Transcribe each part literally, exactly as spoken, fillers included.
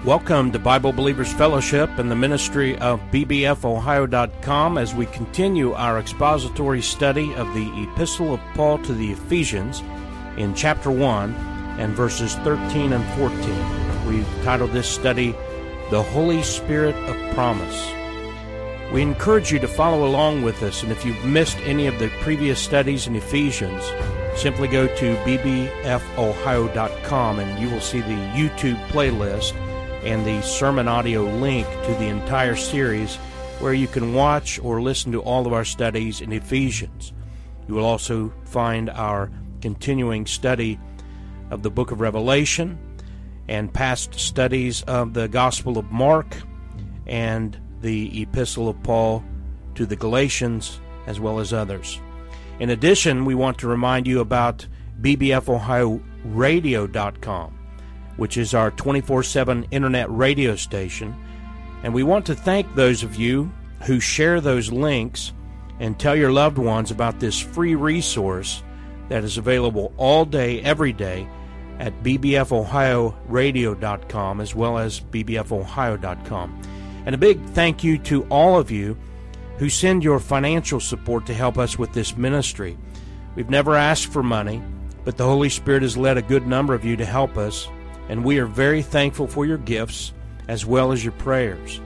Welcome to Bible Believers Fellowship and the ministry of B B F Ohio dot com as we continue our expository study of the Epistle of Paul to the Ephesians in chapter one and verses thirteen and fourteen. We've titled this study, The Holy Spirit of Promise. We encourage you to follow along with us, and if you've missed any of the previous studies in Ephesians, simply go to B B F Ohio dot com and you will see the YouTube playlist and the sermon audio link to the entire series where you can watch or listen to all of our studies in Ephesians. You will also find our continuing study of the book of Revelation and past studies of the Gospel of Mark and the Epistle of Paul to the Galatians, as well as others. In addition, we want to remind you about B B F Ohio Radio dot com, which is our twenty-four seven internet radio station. And we want to thank those of you who share those links and tell your loved ones about this free resource that is available all day, every day at B B F Ohio Radio dot com as well as B B F Ohio dot com. And a big thank you to all of you who send your financial support to help us with this ministry. We've never asked for money, but the Holy Spirit has led a good number of you to help us, and we are very thankful for your gifts as well as your prayers.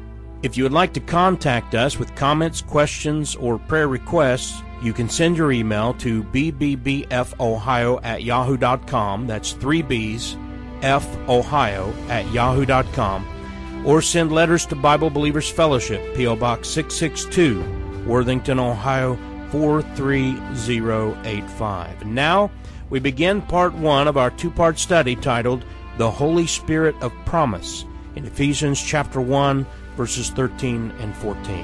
If you would like to contact us with comments, questions, or prayer requests, you can send your email to b b b f ohio at yahoo dot com. That's three B's, F Ohio at yahoo dot com. Or send letters to Bible Believers Fellowship, P O Box six six two, Worthington, Ohio four three zero eight five. And now we begin part one of our two-part study titled The Holy Spirit of Promise in Ephesians chapter one, verses thirteen and fourteen.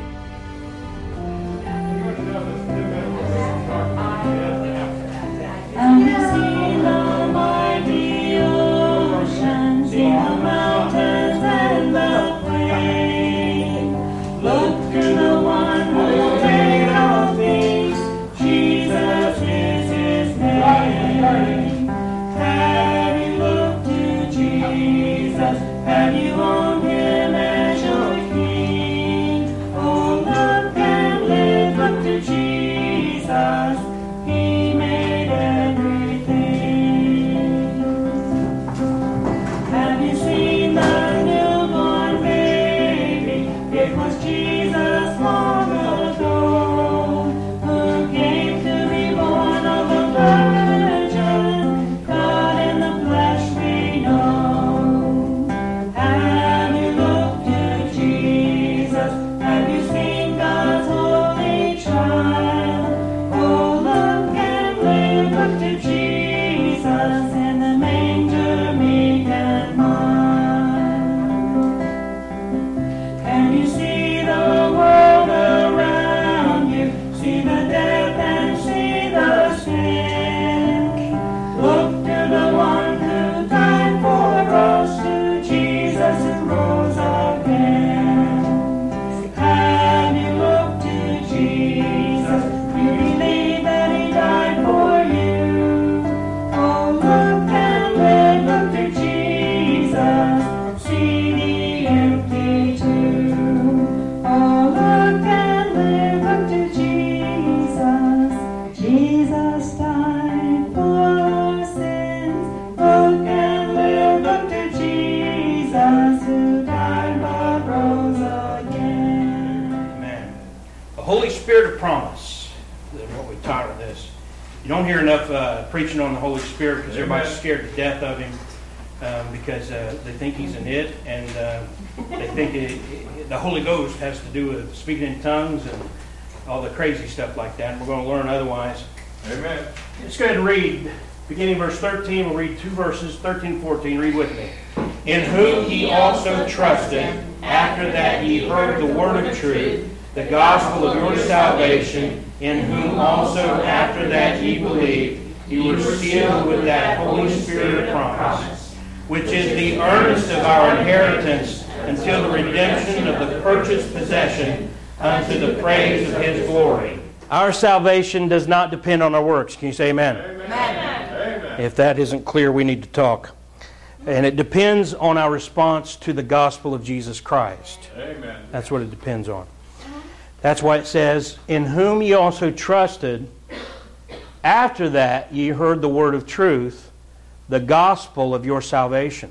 And see the mighty ocean, see the mountains and the plain. Look to the one who will take all things. Jesus is his name. Have you looked to Jesus? Have you owned him as your King? Oh, look and live. Look to Jesus. He made everything. Have you seen the newborn baby? It was Jesus long ago, who came to be born of a virgin, God in the flesh we know. Have you looked to Jesus? Have you seen God's holy child? Oh, look and live, look to Jesus in the manger, meek and mild. Can you see the world around you? See the death and see the sin. Look to the one who died for us, to Jesus who rose again. Have you looked to Jesus? You believe that he died for you. Oh, look and live, look to Jesus. See the empty tomb. Oh, look and live, look to Jesus. Jesus died for our sins. Look and live, look to Jesus, who died but rose again. Amen. The Holy Spirit of Promise is what we titled this. You don't hear enough uh, preaching on the Holy Spirit because everybody's scared to death of him um, because uh, they think he's an it, and uh, they think it, it, the Holy Ghost has to do with speaking in tongues and all the crazy stuff like that. And we're going to learn otherwise. Amen. Let's go ahead and read, beginning verse thirteen. We'll read two verses, thirteen and fourteen. Read with me. In whom ye also trusted, after that ye heard the word of truth, the gospel of your salvation, in whom also after that ye believed, ye were sealed with that Holy Spirit of promise, which is the earnest of our inheritance until the redemption of the purchased possession unto the praise of his glory. Our salvation does not depend on our works. Can you say amen? Amen. Amen. If that isn't clear, we need to talk. And it depends on our response to the gospel of Jesus Christ. Amen. That's what it depends on. That's why it says, in whom ye also trusted, after that ye heard the word of truth, the gospel of your salvation.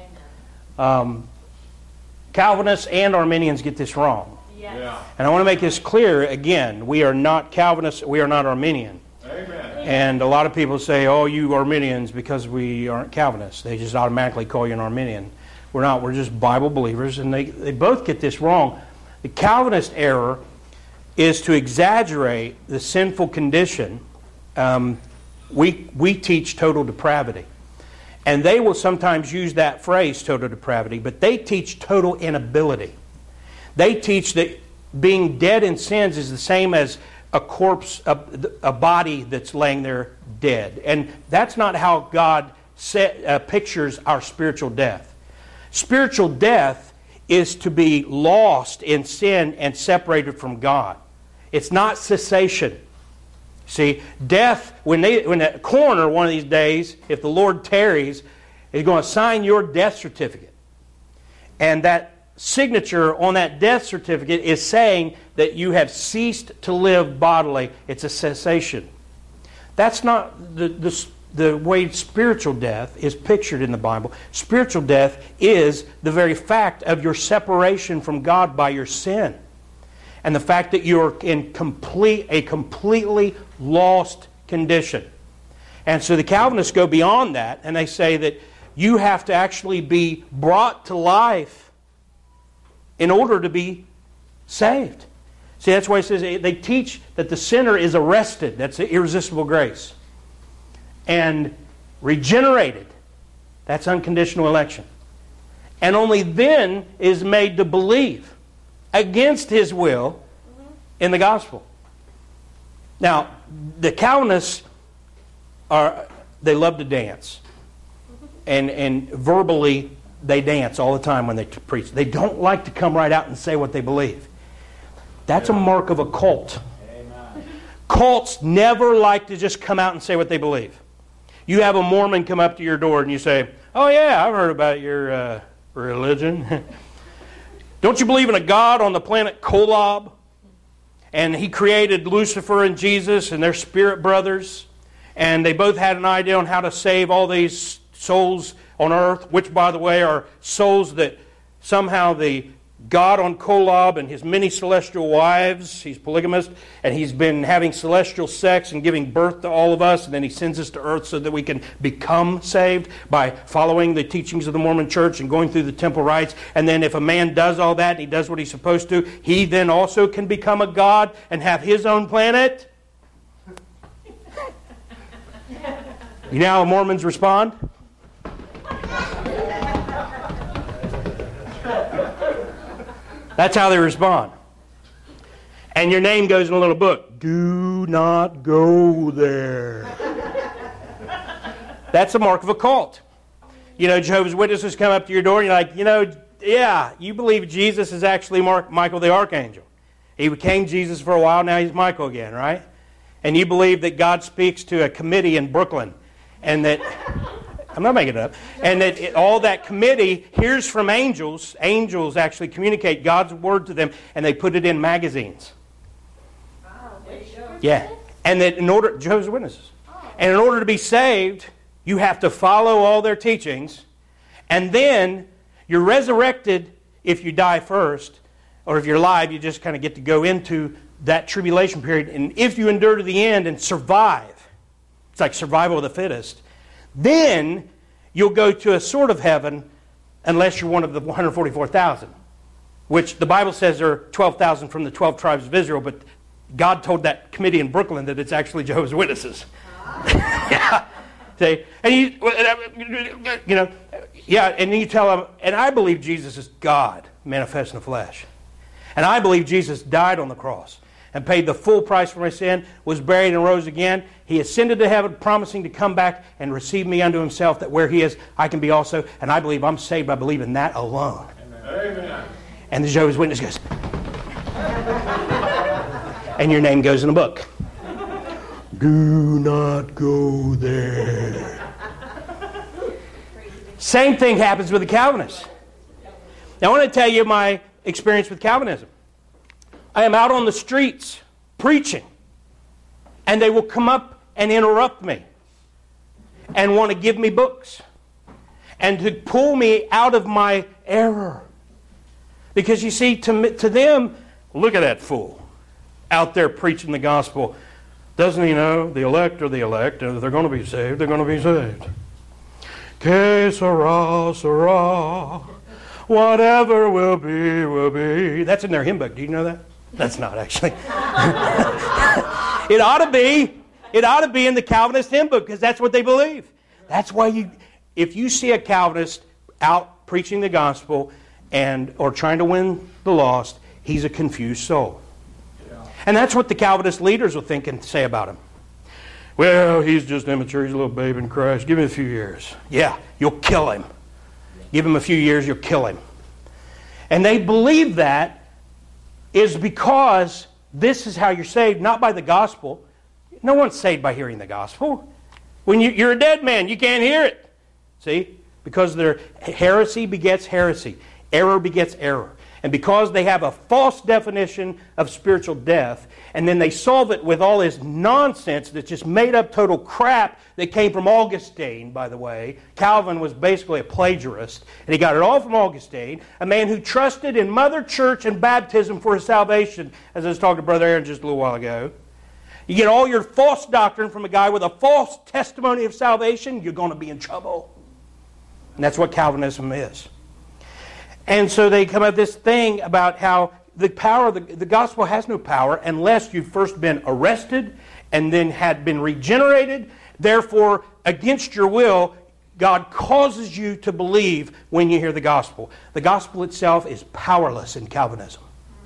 Um, Calvinists and Arminians get this wrong. Yes. Yeah. And I want to make this clear again. We are not Calvinists, we are not Arminian. Amen. And a lot of people say, oh, you Arminians, because we aren't Calvinists. They just automatically call you an Arminian. We're not. We're just Bible believers, and they, they both get this wrong. The Calvinist error is to exaggerate the sinful condition. Um, we, we teach total depravity. And they will sometimes use that phrase, total depravity, but they teach total inability. They teach that being dead in sins is the same as a corpse, a, a body that's laying there dead. And that's not how God set, uh, pictures our spiritual death. Spiritual death is to be lost in sin and separated from God. It's not cessation. See, death, when they, when the coroner one of these days, if the Lord tarries, is going to sign your death certificate. And that signature on that death certificate is saying that you have ceased to live bodily. It's a cessation. That's not the, the, the way spiritual death is pictured in the Bible. Spiritual death is the very fact of your separation from God by your sin. And the fact that you're in complete a completely lost condition. And so the Calvinists go beyond that, and they say that you have to actually be brought to life in order to be saved. See, that's why it says they teach that the sinner is arrested. That's irresistible grace. And regenerated. That's unconditional election. And only then is made to believe against his will in the gospel. Now, the Calvinists are, they love to dance. And, and verbally, they dance all the time when they preach. They don't like to come right out and say what they believe. That's a mark of a cult. Amen. Cults never like to just come out and say what they believe. You have a Mormon come up to your door and you say, oh yeah, I've heard about your uh, religion. Don't you believe in a God on the planet Kolob? And he created Lucifer and Jesus and their spirit brothers. And they both had an idea on how to save all these souls on earth, which, by the way, are souls that somehow the God on Kolob and his many celestial wives, he's polygamist, and he's been having celestial sex and giving birth to all of us, and then he sends us to earth so that we can become saved by following the teachings of the Mormon Church and going through the temple rites. And then if a man does all that and he does what he's supposed to, he then also can become a god and have his own planet. You know how Mormons respond? That's how they respond. And your name goes in a little book. Do not go there. That's a mark of a cult. You know, Jehovah's Witnesses come up to your door and you're like, you know, yeah, you believe Jesus is actually Mark, Michael the Archangel. He became Jesus for a while, now he's Michael again, right? And you believe that God speaks to a committee in Brooklyn and that... I'm not making it up. And that it, all that committee hears from angels. Angels actually communicate God's word to them, and they put it in magazines. Wow, yeah. And that in order, Jehovah's Witnesses. And in order to be saved, you have to follow all their teachings, and then you're resurrected if you die first, or if you're alive, you just kind of get to go into that tribulation period. And if you endure to the end and survive, it's like survival of the fittest, then you'll go to a sort of heaven unless you're one of the one hundred forty-four thousand, which the Bible says there are twelve thousand from the twelve tribes of Israel, but God told that committee in Brooklyn that it's actually Jehovah's Witnesses. Yeah. See? And you, you know, yeah, and you tell them, and I believe Jesus is God manifest in the flesh. And I believe Jesus died on the cross and paid the full price for my sin, was buried and rose again. He ascended to heaven, promising to come back and receive me unto himself, that where he is, I can be also. And I believe I'm saved by believing that alone. Amen. And the Jehovah's Witness goes, and your name goes in a book. Do not go there. Same thing happens with the Calvinists. Now I want to tell you my experience with Calvinism. I am out on the streets preaching, and they will come up and interrupt me and want to give me books and to pull me out of my error. Because you see, to, to them, look at that fool out there preaching the gospel. Doesn't he know the elect are the elect, and if they're going to be saved, they're going to be saved. Que sera, sera. Whatever will be, will be. That's in their hymn book. Do you know that? That's not, actually. It ought to be. It ought to be in the Calvinist hymn book, because that's what they believe. That's why you, if you see a Calvinist out preaching the gospel and or trying to win the lost, he's a confused soul. Yeah. And that's what the Calvinist leaders will think and say about him. Well, he's just immature. He's a little babe in Christ. Give him a few years. Yeah, you'll kill him. Give him a few years, you'll kill him. And they believe that is because this is how you're saved, not by the gospel. No one's saved by hearing the gospel. When you, you're a dead man, you can't hear it. See? Because their heresy begets heresy. Error begets error. And because they have a false definition of spiritual death, and then they solve it with all this nonsense that's just made up total crap that came from Augustine, by the way. Calvin was basically a plagiarist, and he got it all from Augustine, a man who trusted in Mother Church and baptism for his salvation, as I was talking to Brother Aaron just a little while ago. You get all your false doctrine from a guy with a false testimony of salvation, you're going to be in trouble. And that's what Calvinism is. And so they come up with this thing about how the power of the, the gospel has no power unless you've first been arrested and then had been regenerated. Therefore, against your will, God causes you to believe when you hear the gospel. The gospel itself is powerless in Calvinism.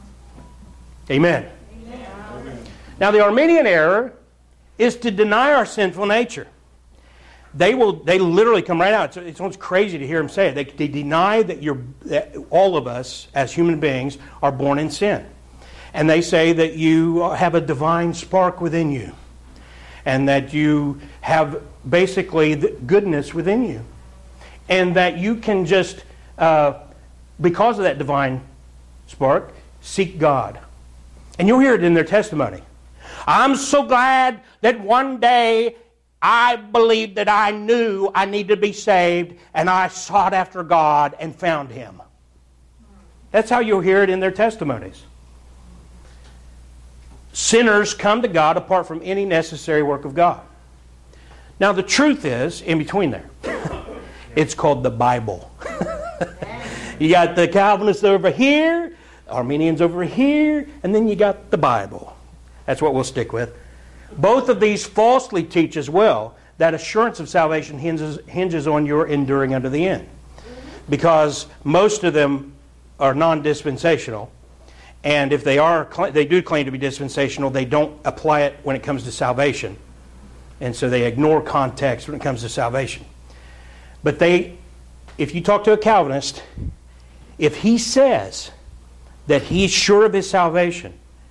Amen. Amen. Now, the Arminian error is to deny our sinful nature. They will. They literally come right out. It's, it's almost crazy to hear them say it. They, they deny that you're, that all of us as human beings are born in sin, and they say that you have a divine spark within you, and that you have basically the goodness within you, and that you can just, uh, because of that divine spark, seek God. And you'll hear it in their testimony. I'm so glad that one day I believed that I knew I needed to be saved, and I sought after God and found Him. That's how you'll hear it in their testimonies. Sinners come to God apart from any necessary work of God. Now the truth is, in between there, it's called the Bible. You got the Calvinists over here, Arminians over here, and then you got the Bible. That's what we'll stick with. Both of these falsely teach as well that assurance of salvation hinges, hinges on your enduring unto the end. Because most of them are non-dispensational. And if they are, they do claim to be dispensational, they don't apply it when it comes to salvation. And so they ignore context when it comes to salvation. But they, if you talk to a Calvinist, if he says that he's sure of his salvation,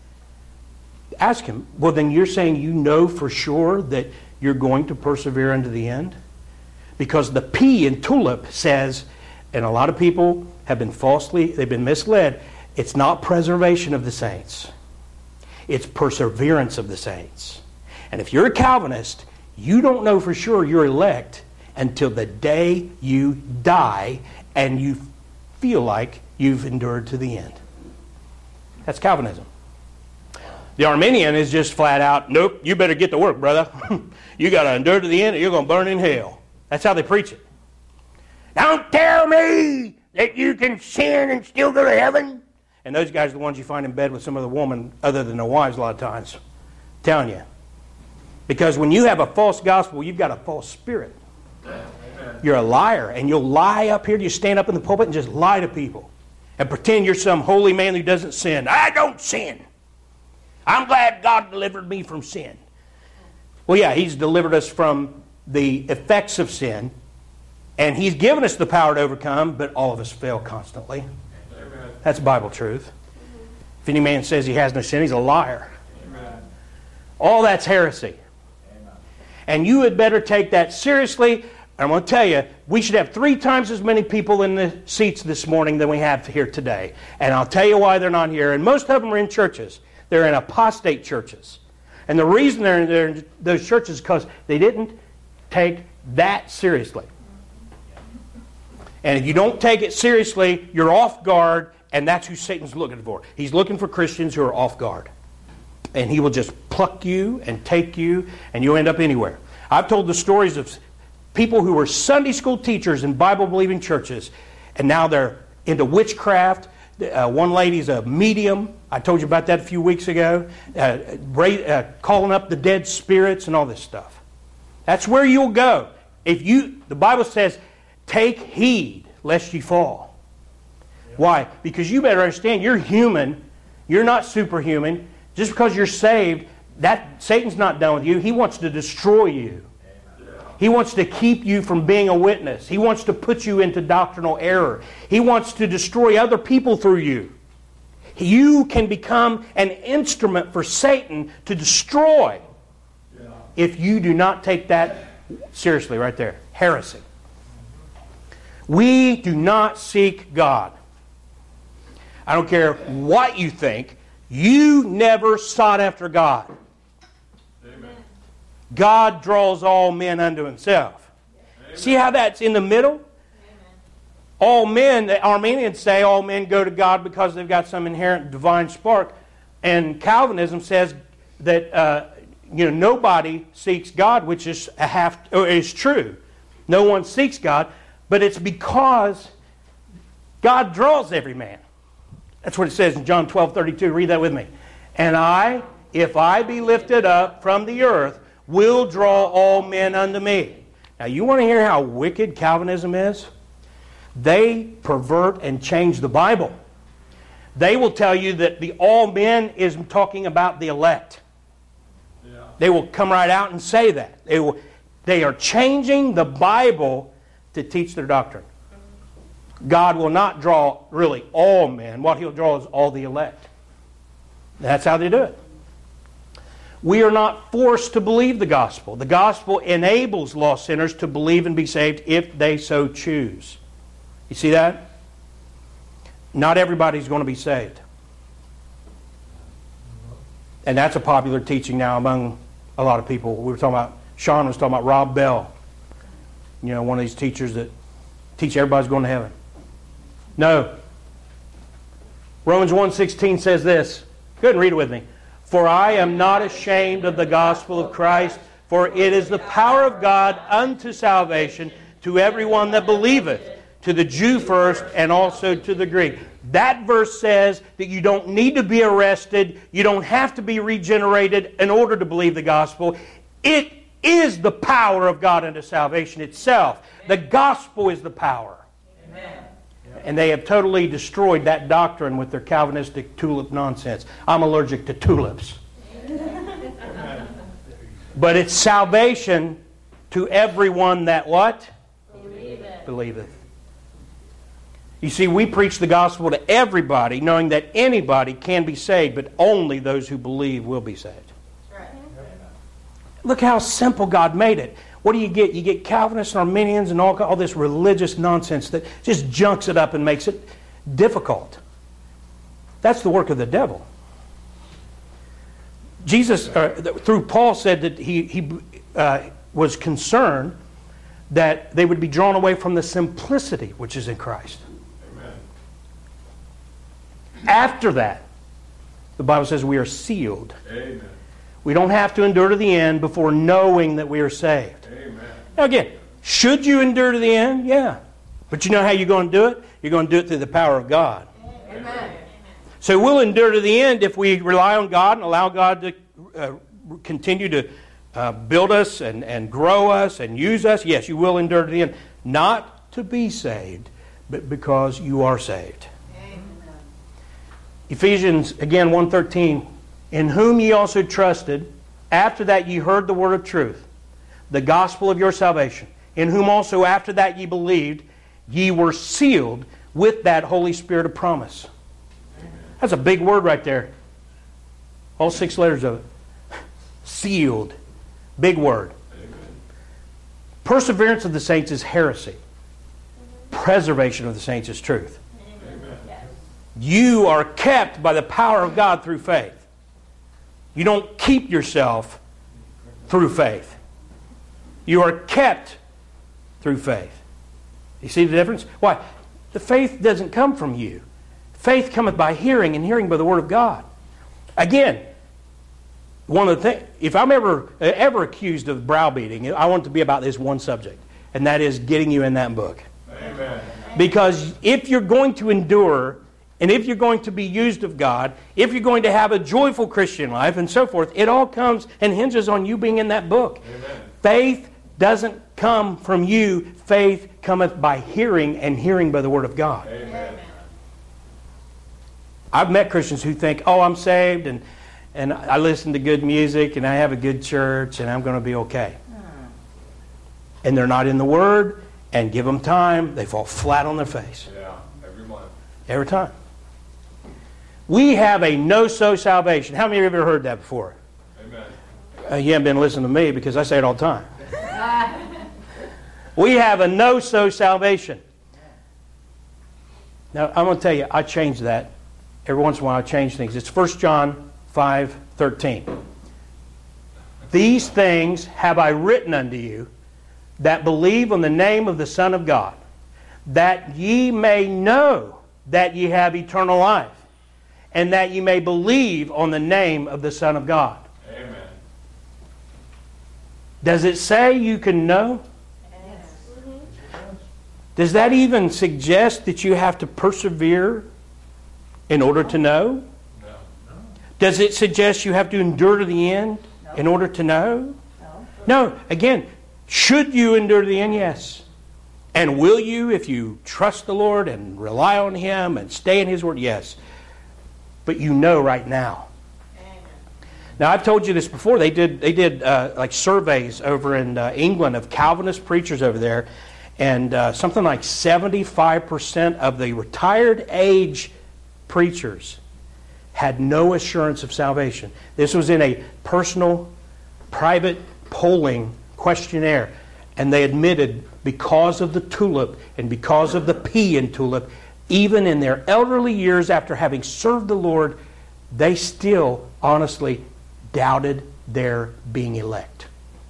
ask him, well, then you're saying you know for sure that you're going to persevere unto the end? Because the P in tulip says, and a lot of people have been falsely, they've been misled, it's not preservation of the saints. It's perseverance of the saints. And if you're a Calvinist, you don't know for sure you're elect until the day you die and you feel like you've endured to the end. That's Calvinism. The Arminian is just flat out, nope, you better get to work, brother. You got to endure to the end or you're going to burn in hell. That's how they preach it. Don't tell me that you can sin and still go to heaven. And those guys are the ones you find in bed with some other woman other than their wives a lot of times. I'm telling you. Because when you have a false gospel, you've got a false spirit. Amen. You're a liar. And you'll lie up here. You stand up in the pulpit and just lie to people. And pretend you're some holy man who doesn't sin. I don't sin. I'm glad God delivered me from sin. Well, yeah, He's delivered us from the effects of sin. And He's given us the power to overcome, but all of us fail constantly. Amen. That's Bible truth. If any man says he has no sin, he's a liar. Amen. All that's heresy. Amen. And you had better take that seriously, I'm going to tell you, we should have three times as many people in the seats this morning than we have here today. And I'll tell you why they're not here. And most of them are in churches. They're in apostate churches. And the reason they're in, they're in those churches is because they didn't take that seriously. And if you don't take it seriously, you're off guard, and that's who Satan's looking for. He's looking for Christians who are off guard. And he will just pluck you and take you, and you'll end up anywhere. I've told the stories of people who were Sunday school teachers in Bible-believing churches, and now they're into witchcraft. Uh, one lady's a medium. I told you about that a few weeks ago. Uh, uh, calling up the dead spirits and all this stuff. That's where you'll go. If you, the Bible says, take heed lest ye fall. Yeah. Why? Because you better understand, you're human. You're not superhuman. Just because you're saved, that Satan's not done with you. He wants to destroy you. He wants to keep you from being a witness. He wants to put you into doctrinal error. He wants to destroy other people through you. You can become an instrument for Satan to destroy if you do not take that seriously right there. Heresy. We do not seek God. I don't care what you think. You never sought after God. God draws all men unto Himself. Amen. See how that's in the middle? Amen. All men, the Armenians say all men go to God because they've got some inherent divine spark. And Calvinism says that uh, you know nobody seeks God, which is a half or is true. No one seeks God, but it's because God draws every man. That's what it says in John twelve thirty-two. Read that with me. And I, if I be lifted up from the earth, will draw all men unto me. Now, you want to hear how wicked Calvinism is? They pervert and change the Bible. They will tell you that the all men is talking about the elect. Yeah. They will come right out and say that. They will, they are changing the Bible to teach their doctrine. God will not draw really all men. What He'll draw is all the elect. That's how they do it. We are not forced to believe the gospel. The gospel enables lost sinners to believe and be saved if they so choose. You see that? Not everybody's going to be saved. And that's a popular teaching now among a lot of people. We were talking about, Sean was talking about Rob Bell. You know, one of these teachers that teach everybody's going to heaven. No. Romans one sixteen says this. Go ahead and read it with me. For I am not ashamed of the gospel of Christ, for it is the power of God unto salvation to everyone that believeth, to the Jew first and also to the Greek. That verse says that you don't need to be arrested, you don't have to be regenerated in order to believe the gospel. It is the power of God unto salvation itself. The gospel is the power. Amen. And they have totally destroyed that doctrine with their Calvinistic tulip nonsense. I'm allergic to tulips. But it's salvation to everyone that what? Believeth. Believeth. You see, we preach the gospel to everybody, knowing that anybody can be saved, but only those who believe will be saved. Right. Look how simple God made it. What do you get? You get Calvinists and Arminians and all, all this religious nonsense that just junks it up and makes it difficult. That's the work of the devil. Jesus, uh, through Paul, said that he, he uh, was concerned that they would be drawn away from the simplicity which is in Christ. Amen. After that, the Bible says we are sealed. Amen. We don't have to endure to the end before knowing that we are saved. Amen. Now again, should you endure to the end? Yeah. But you know how you're going to do it? You're going to do it through the power of God. Amen. So we'll endure to the end if we rely on God and allow God to uh, continue to uh, build us and, and grow us and use us. Yes, you will endure to the end. Not to be saved, but because you are saved. Amen. Ephesians, again, one thirteen. In whom ye also trusted, after that ye heard the word of truth, the gospel of your salvation, in whom also after that ye believed, ye were sealed with that Holy Spirit of promise. Amen. That's a big word right there. All six letters of it. Sealed. Big word. Amen. Perseverance of the saints is heresy. Preservation of the saints is truth. Amen. You are kept by the power of God through faith. You don't keep yourself through faith. You are kept through faith. You see the difference? Why? The faith doesn't come from you. Faith cometh by hearing, and hearing by the Word of God. Again, one of the things, if I'm ever ever accused of browbeating, I want it to be about this one subject, and that is getting you in that book. Amen. Because if you're going to endure, and if you're going to be used of God, if you're going to have a joyful Christian life, and so forth, it all comes and hinges on you being in that book. Amen. Faith doesn't come from you. Faith cometh by hearing, and hearing by the Word of God. Amen. I've met Christians who think, oh, I'm saved, and, and I listen to good music, and I have a good church, and I'm going to be okay. And they're not in the Word, and give them time, they fall flat on their face. Yeah, every month. Every time. We have a no-so salvation. How many of you have ever heard that before? Amen. Uh, you haven't been listening to me because I say it all the time. We have a no-so salvation. Now, I'm going to tell you, I change that. Every once in a while I change things. It's First John five thirteen. These things have I written unto you that believe on the name of the Son of God, that ye may know that ye have eternal life, and that ye may believe on the name of the Son of God. Amen. Does it say you can know? Yes. Does that even suggest that you have to persevere in order to know? No. Does it suggest you have to endure to the end in order to know? No. Again, should you endure to the end? Yes. And will you, if you trust the Lord and rely on Him and stay in His Word? Yes. But you know right now. Now, I've told you this before. They did they did uh, like surveys over in uh, England of Calvinist preachers over there, and uh, something like seventy-five percent of the retired age preachers had no assurance of salvation. This was in a personal, private polling questionnaire, and they admitted because of the tulip and because of the P in tulip, even in their elderly years after having served the Lord, they still honestly doubted their being elect.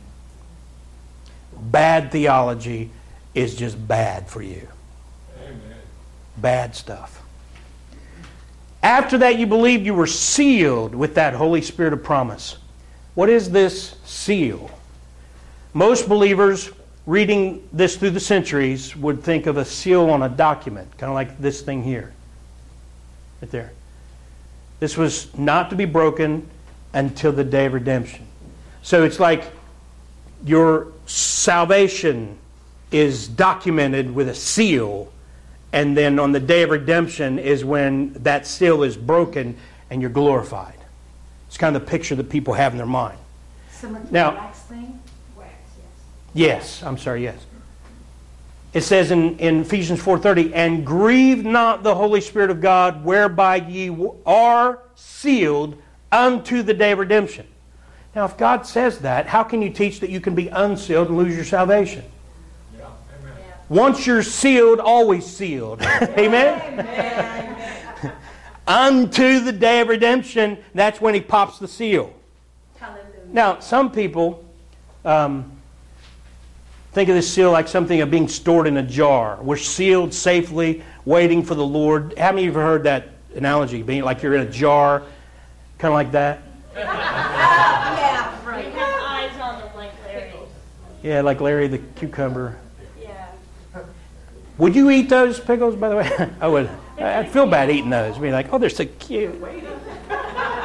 Bad theology is just bad for you. Amen. Bad stuff. After that, you believed you were sealed with that Holy Spirit of promise. What is this seal? Most believers reading this through the centuries would think of a seal on a document, kind of like this thing here. Right there. This was not to be broken until the day of redemption. So it's like your salvation is documented with a seal, and then on the day of redemption is when that seal is broken and you're glorified. It's kind of the picture that people have in their mind. Similar to Now- the wax thing? Wax, Yes, yes. I'm sorry, yes. It says in, in Ephesians four thirty, and grieve not the Holy Spirit of God, whereby ye are sealed unto the day of redemption. Now, if God says that, how can you teach that you can be unsealed and lose your salvation? Yeah. Amen. Once you're sealed, always sealed. Amen? Amen. Unto the day of redemption, that's when He pops the seal. Hallelujah. Now, some people um, think of this seal like something of being stored in a jar. We're sealed safely, waiting for the Lord. How many of you have heard that analogy, being like you're in a jar, kind of like that? Yeah, right. You have eyes on them like Larry. Yeah, like Larry the cucumber. Yeah. Would you eat those pickles, by the way? I would. I'd feel bad eating those. Be like, oh, they're so cute. They're waiting to be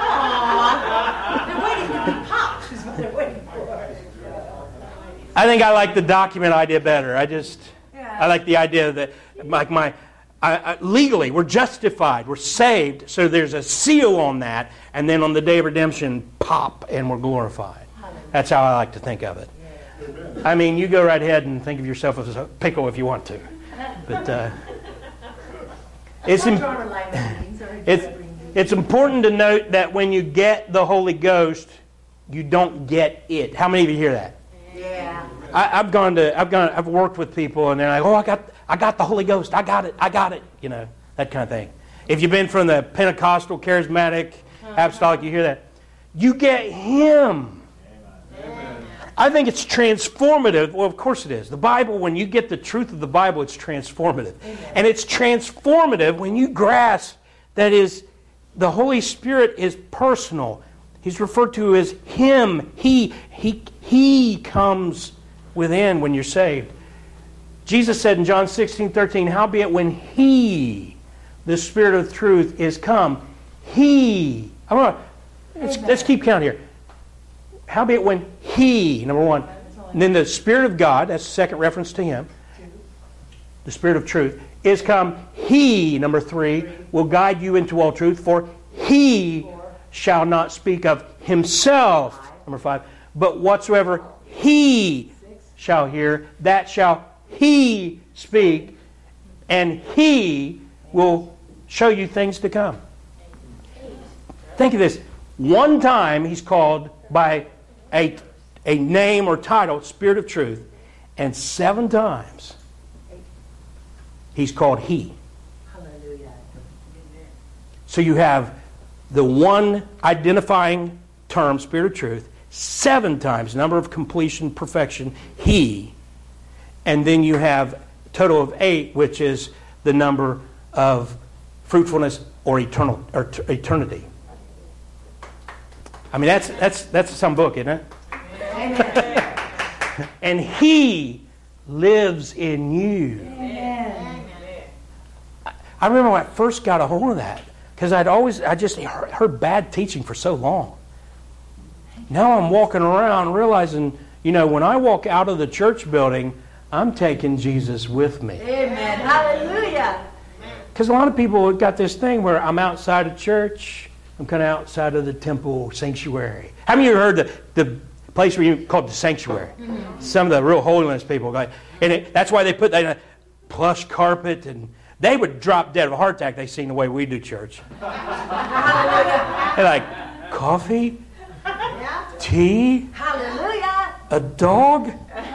popped is what they're waiting for. I think I like the document idea better. I just, Yeah. I like the idea that, like my, I, I, legally we're justified, we're saved, so there's a seal on that, and then on the day of redemption, pop, and we're glorified. That's how I like to think of it. I mean, you go right ahead and think of yourself as a pickle if you want to, but uh, it's im- it's it's important to note that when you get the Holy Ghost, you don't get it. How many of you hear that? Yeah. I, I've gone to, I've gone, I've worked with people, and they're like, "Oh, I got, I got the Holy Ghost. I got it. I got it." You know, that kind of thing. If you've been from the Pentecostal, charismatic, apostolic, you hear that. You get Him. Amen. I think it's transformative. Well, of course it is. The Bible, when you get the truth of the Bible, it's transformative. Amen. And it's transformative when you grasp that is the Holy Spirit is personal. He's referred to as Him. He, he, he comes within when you're saved. Jesus said in John sixteen thirteen, "Howbeit when He, the Spirit of truth, is come, He..." I'm gonna, let's, let's keep counting here. Howbeit when He, number one, and then the Spirit of God, that's the second reference to Him, the Spirit of truth, is come, He, number three, will guide you into all truth, for He shall not speak of Himself, number five, but whatsoever He shall hear, that shall He speak, and He will show you things to come. Think of this. One time He's called by a, a name or title, Spirit of Truth, and seven times He's called He. Hallelujah. So you have the one identifying term, Spirit of Truth, seven times, number of completion, perfection, He. And then you have a total of eight, which is the number of fruitfulness or eternal or t- eternity. I mean, that's that's that's some book, isn't it? Amen. And He lives in you. Amen. I remember when I first got a hold of that, because I'd always, I just heard, heard bad teaching for so long. Now I'm walking around realizing, you know, when I walk out of the church building, I'm taking Jesus with me. Amen. Hallelujah. Because a lot of people have got this thing where I'm outside of church, I'm kind of outside of the temple sanctuary. How many of you heard the, the place where you called the sanctuary? Mm-hmm. Some of the real holiness people, like, and it, that's why they put that plush carpet, and they would drop dead of a heart attack. They seen the way we do church. Hallelujah. They're like, coffee, Yeah. tea, Hallelujah. a dog.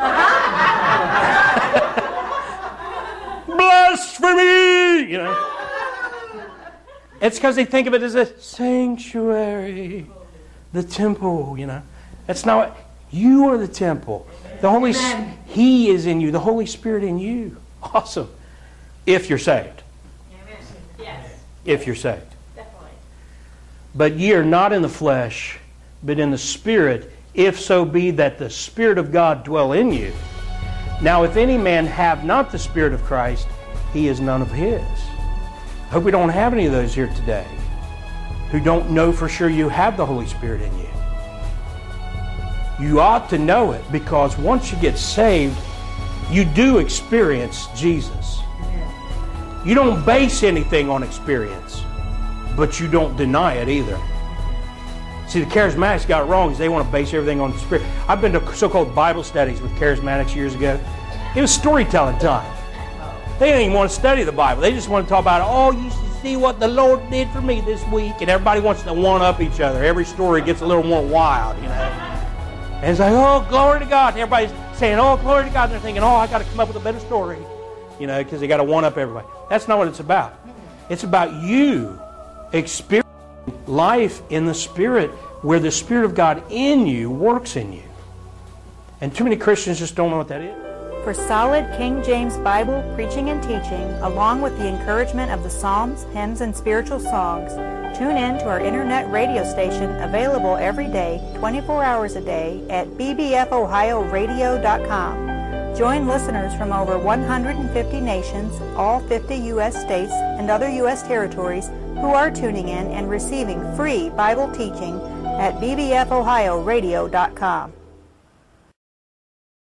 Blasphemy! You know. It's because they think of it as a sanctuary, the temple. You know, that's not what, you are the temple. The Holy, Amen. He is in you. The Holy Spirit in you. Awesome. If you're saved. Amen. Yes, If you're saved. definitely. But ye are not in the flesh, but in the Spirit, if so be that the Spirit of God dwell in you. Now if any man have not the Spirit of Christ, he is none of His. I hope we don't have any of those here today who don't know for sure you have the Holy Spirit in you. You ought to know it, because once you get saved, you do experience Jesus. You don't base anything on experience, but you don't deny it either. See, the charismatics got it wrong because they want to base everything on the Spirit. I've been to so-called Bible studies with charismatics years ago. It was storytelling time. They didn't even want to study the Bible. They just want to talk about, oh, you should see what the Lord did for me this week. And everybody wants to one-up each other. Every story gets a little more wild, you know. And it's like, oh, glory to God. And everybody's saying, oh, glory to God. And they're thinking, oh, I got to come up with a better story. You know, because they got to one-up everybody. That's not what it's about. It's about you experiencing life in the Spirit, where the Spirit of God in you works in you. And too many Christians just don't know what that is. For solid King James Bible preaching and teaching, along with the encouragement of the Psalms, hymns, and spiritual songs, tune in to our internet radio station, available every day, twenty-four hours a day, at b b f ohio radio dot com. Join listeners from over one hundred fifty nations, all fifty U S states, and other U S territories who are tuning in and receiving free Bible teaching at b b f ohio radio dot com.